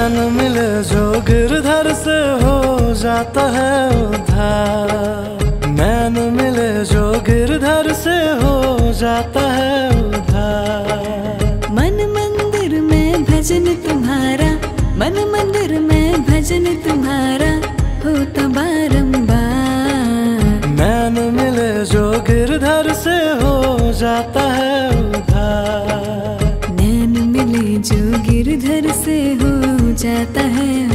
नैन मिले जो गिरधर से हो जाता है उधार। नैन मिले जो गिरधर से हो जाता है उधार। मन मंदिर में भजन तुम्हारा, मन मंदिर में भजन तुम्हारा होता बारंबार। नैन मिले जो गिरधर से हो जाता है उधार। नैन मिले जो गिरधर से हो जाता है